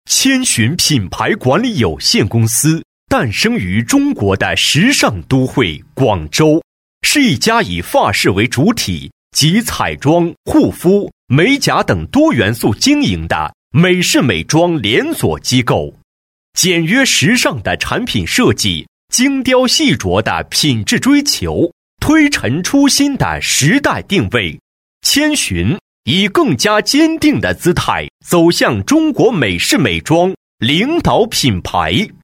千寻品牌管理有限公司诞生于中国的时尚都会广州，是一家以发饰为主体及彩妆、护肤、美甲等多元素经营的美式美妆连锁机构。简约时尚的产品设计，精雕细琢的品质追求，推陈出新的时代定位，千寻以更加坚定的姿态走向中国美式美妆领导品牌。